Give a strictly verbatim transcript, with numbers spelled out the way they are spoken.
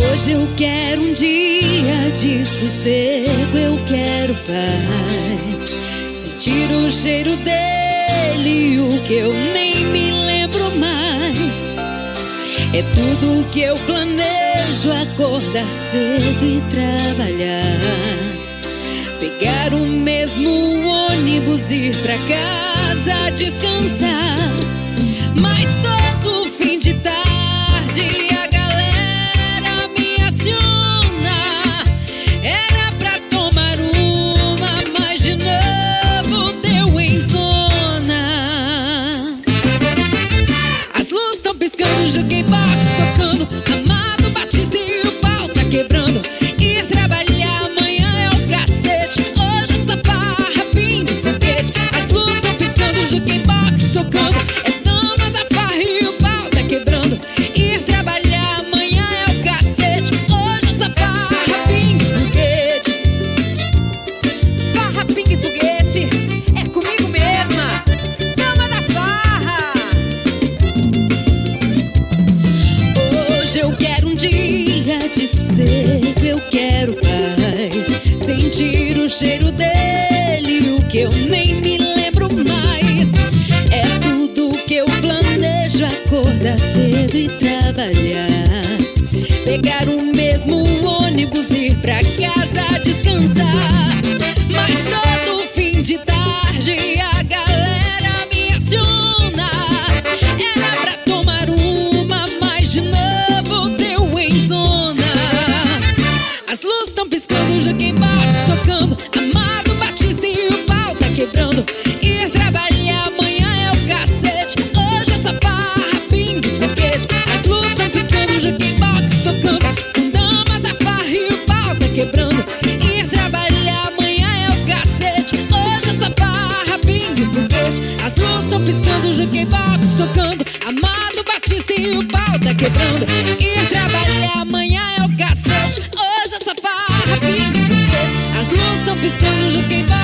Hoje eu quero um dia de sossego, eu quero paz, sentir o cheiro dele, o que eu nem me lembro mais. É tudo que eu planejo, acordar cedo e trabalhar, pegar o mesmo ônibus, ir pra casa descansar. Mas todo fim de tarde a galera me aciona, era pra tomar uma, mas de novo deu em zona. As luzes tão piscando, jukebox tocando, Amado Batista e o pau tá quebrando. Ir trabalhar amanhã é o cacete, hoje essa farra, pinga e foguete. As luzes tão piscando, jukebox tocando, é dama da farra e o pau tá quebrando. Ir trabalhar amanhã é o cacete, hoje essa farra, pinga e foguete. Farra, pinga e foguete, é comigo mesma, dama da farra. Hoje eu quero um dia de sossego, eu quero paz, sentir o cheiro dele, o que eu nem me lembro mais. É tudo que eu planejo, acordar cedo e trabalhar, pegar o mesmo ônibus, ir pra casa descansar. Mas todo fim de tarde a galera me aciona, era pra tomar uma, mas de novo deu em zona. As luzes tão piscando, jukebox tocando, Amado Batista e o pau tá quebrando. Ir trabalhar amanhã é o cacete, hoje essa farra, pinga e foguete. As luzes tão piscando, jukebox tocando, com dama da farra e o pau tá quebrando. Ir trabalhar amanhã é o cacete, hoje essa farra, pinga e foguete. As luzes tão piscando, jukebox tocando, Amado Batista e o pau tá quebrando. Ir trabalhar amanhã é o cacete, hoje essa farra, pinga e foguete. As luzes tão piscando, jukebox